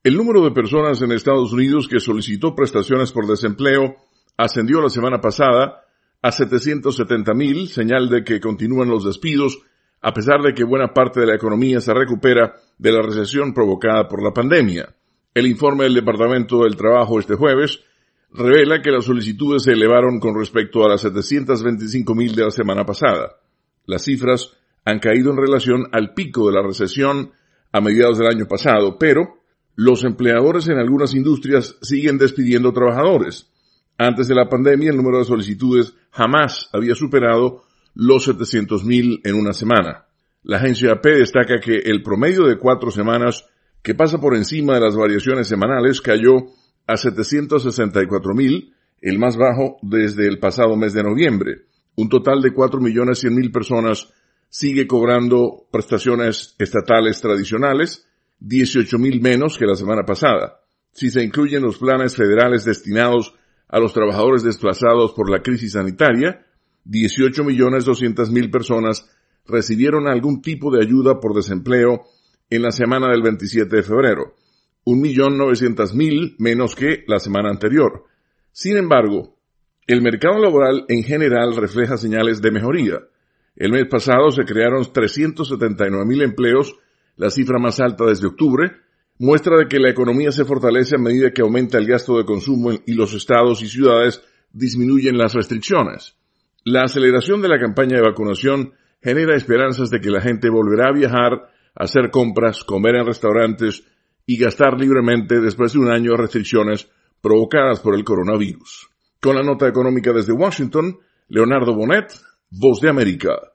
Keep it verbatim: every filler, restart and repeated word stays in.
El número de personas en Estados Unidos que solicitó prestaciones por desempleo ascendió la semana pasada a setecientos setenta mil, señal de que continúan los despidos, a pesar de que buena parte de la economía se recupera de la recesión provocada por la pandemia. El informe del Departamento del Trabajo este jueves revela que las solicitudes se elevaron con respecto a las setecientos veinticinco mil de la semana pasada. Las cifras han caído en relación al pico de la recesión a mediados del año pasado, pero los empleadores en algunas industrias siguen despidiendo trabajadores. Antes de la pandemia, el número de solicitudes jamás había superado los setecientos mil en una semana. La agencia A P destaca que el promedio de cuatro semanas, que pasa por encima de las variaciones semanales, cayó a setecientos sesenta y cuatro mil, el más bajo desde el pasado mes de noviembre. Un total de cuatro millones cien mil personas sigue cobrando prestaciones estatales tradicionales, dieciocho mil menos que la semana pasada. Si se incluyen los planes federales destinados a los trabajadores desplazados por la crisis sanitaria, dieciocho millones doscientas mil personas recibieron algún tipo de ayuda por desempleo en la semana del veintisiete de febrero, un millón novecientos mil menos que la semana anterior. Sin embargo, el mercado laboral en general refleja señales de mejoría. El mes pasado se crearon trescientos setenta y nueve mil empleos, la cifra más alta desde octubre, muestra de que la economía se fortalece a medida que aumenta el gasto de consumo y los estados y ciudades disminuyen las restricciones. La aceleración de la campaña de vacunación genera esperanzas de que la gente volverá a viajar, hacer compras, comer en restaurantes y gastar libremente después de un año de restricciones provocadas por el coronavirus. Con la nota económica desde Washington, Leonardo Bonet, Voz de América.